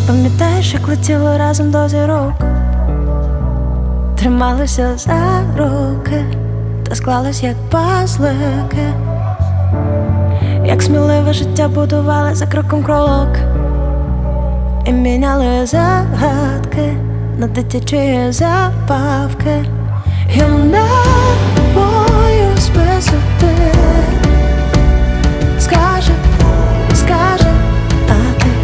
Пам'ятаєш, як летіли разом до зірок, трималися за руки та склались як пазлики, як сміливе життя будували за кроком крок і міняли загадки на дитячі забавки. Я не боюсь висоти, скаже, а ти?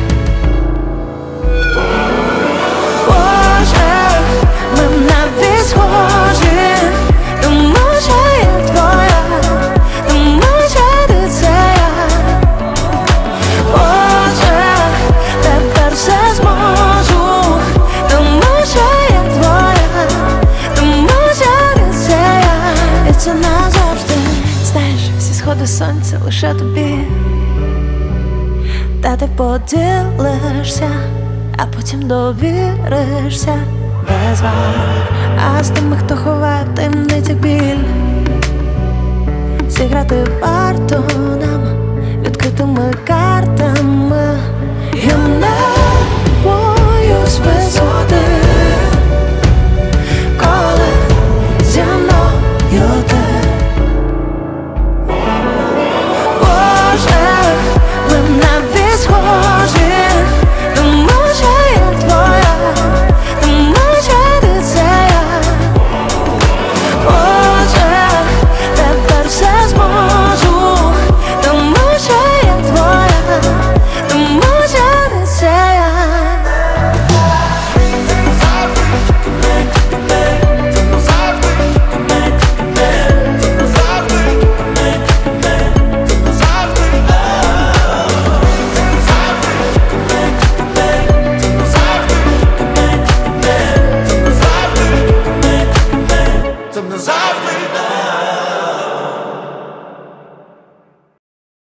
Боже, ми навіть схожі, тому що я твоя, тому що ти це я. Боже, тепер все зможу, тому що я твоя, тому що ти це я. І це назавжди. Знаєш, всі сходи сонця лише тобі, та ти поділишся, а потім довіришся без ваг. А з тими, хто ховає в таємницях біль, зіграти варто нам.